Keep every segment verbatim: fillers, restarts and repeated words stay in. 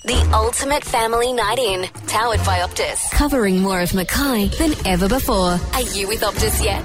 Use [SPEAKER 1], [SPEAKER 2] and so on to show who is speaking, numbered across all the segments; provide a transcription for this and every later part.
[SPEAKER 1] The ultimate family night in. Powered by Optus. Covering more of Mackay than ever before. Are you with Optus yet?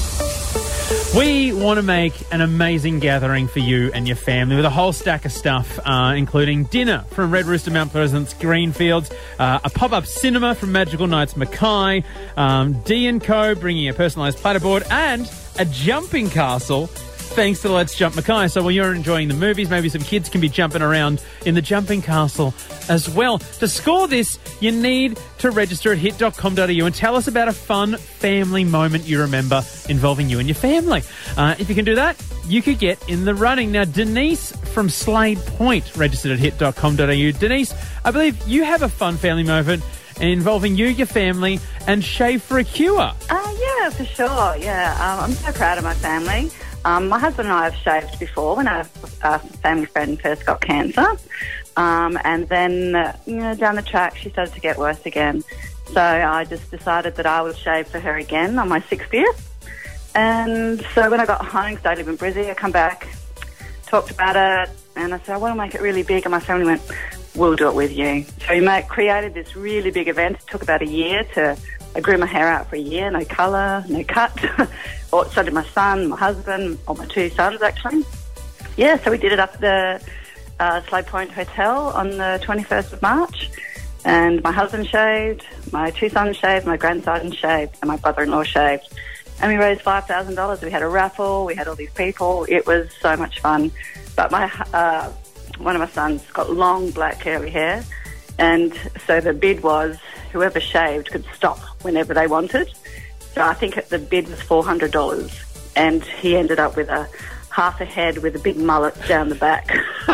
[SPEAKER 2] We want to make an amazing gathering for you and your family with a whole stack of stuff, uh, including dinner from Red Rooster Mount Pleasant's Greenfields, uh, a pop-up cinema from Magical Nights Mackay, um, D and Co bringing a personalised platter and a jumping castle thanks to Let's Jump Mackay. So while you're enjoying the movies, maybe some kids can be jumping around in the jumping castle as well. To score this, you need to register at hit dot com dot a u and tell us about a fun family moment you remember involving you and your family. Uh, if you can do that, you could get in the running. Now, Denise from Slade Point registered at hit dot com dot a u. Denise, I believe you have a fun family moment involving you, your family, and Shave for a Cure.
[SPEAKER 3] Uh, yeah, for sure, yeah. Um, I'm so proud of my family. Um, my husband and I have shaved before when our uh, family friend first got cancer. Um, and then, uh, you know, down the track, she started to get worse again. So I just decided that I would shave for her again on my sixtieth. And so when I got home, because I live in Brizzy, I come back, talked about it, and I said, I want to make it really big. And my family went, we'll do it with you. So we made, created this really big event. It took about a year to... I grew my hair out for a year, no colour, no cut. Or so did my son, my husband, or my two sons, actually. Yeah, so we did it up at the uh, Slade Point Hotel on the twenty-first of March. And my husband shaved, my two sons shaved, my grandson shaved, and my brother-in-law shaved. And we raised five thousand dollars. We had a raffle, we had all these people. It was so much fun. But my uh, one of my sons got long, black, curly hair. And so the bid was whoever shaved could stop whenever they wanted. So I think the bid was four hundred dollars. And he ended up with a half a head with a big mullet down the back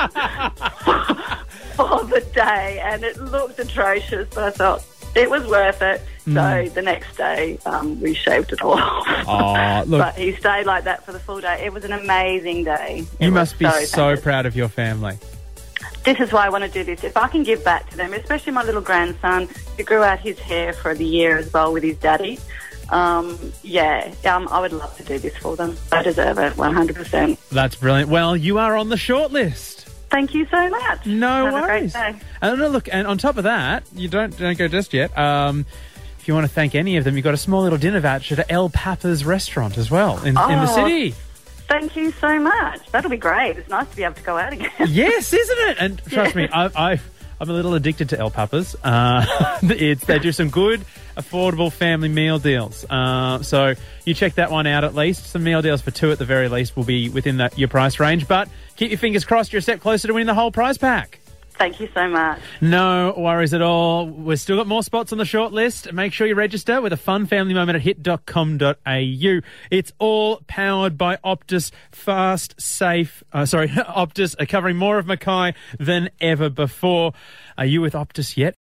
[SPEAKER 3] for the day. And it looked atrocious, but I thought it was worth it. Mm. So the next day, um, we shaved it all off.
[SPEAKER 2] Oh, look.
[SPEAKER 3] But he stayed like that for the full day. It was an amazing day.
[SPEAKER 2] You
[SPEAKER 3] it
[SPEAKER 2] must be so,
[SPEAKER 3] so
[SPEAKER 2] proud of your family.
[SPEAKER 3] This is why I want to do this. If I can give back to them, especially my little grandson, who grew out his hair for the year as well with his daddy. Um, yeah, um, I would love to do this for them. I deserve it, one hundred percent.
[SPEAKER 2] That's brilliant. Well, you are on the short list.
[SPEAKER 3] Thank you so much.
[SPEAKER 2] No
[SPEAKER 3] Have
[SPEAKER 2] worries.
[SPEAKER 3] A great day.
[SPEAKER 2] And look, and on top of that, you don't don't go just yet. Um, if you want to thank any of them, you've got a small little dinner voucher to El Papa's restaurant as well in,
[SPEAKER 3] oh,
[SPEAKER 2] in the city.
[SPEAKER 3] Thank you so much. That'll be great. It's nice to be able to go out again.
[SPEAKER 2] Yes, isn't it? And trust yeah. me, I, I, I'm a little addicted to El Papa's. Uh, it's, they do some good, affordable family meal deals. Uh, so you check that one out at least. Some meal deals for two at the very least will be within that, your price range. But keep your fingers crossed you're a step closer to winning the whole prize pack.
[SPEAKER 3] Thank you so much.
[SPEAKER 2] No worries at all. We've still got more spots on the short list. Make sure you register with a fun family moment at hit dot com dot a u. It's all powered by Optus. Fast, safe, uh, sorry, Optus are covering more of Mackay than ever before. Are you with Optus yet?